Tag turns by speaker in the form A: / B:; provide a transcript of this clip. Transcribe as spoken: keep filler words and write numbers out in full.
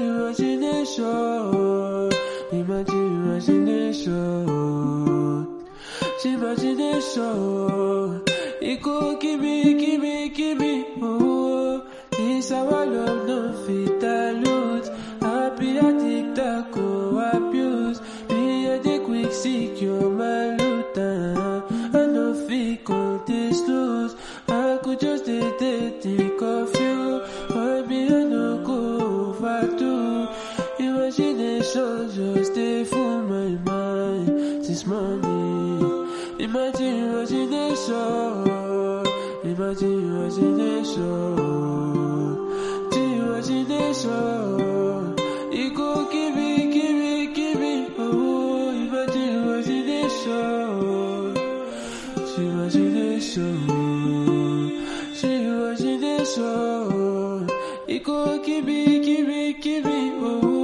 A: imagination, imagination, imagination. It go give me, give me, give me, oh. This our love no fit dilute. Happy addict that go abuse. Be a dick quick secure my loot. uh. I no fit gon' this lose. I could just take think of you. Why be I no go overdo. Imagination just stay full my mind this morning. Imagine imagination, imagine imagination, imagination. It go give me, give me, give me, oh, imagine imagination, imagination, imagination. It go give me, give me, give me, oh.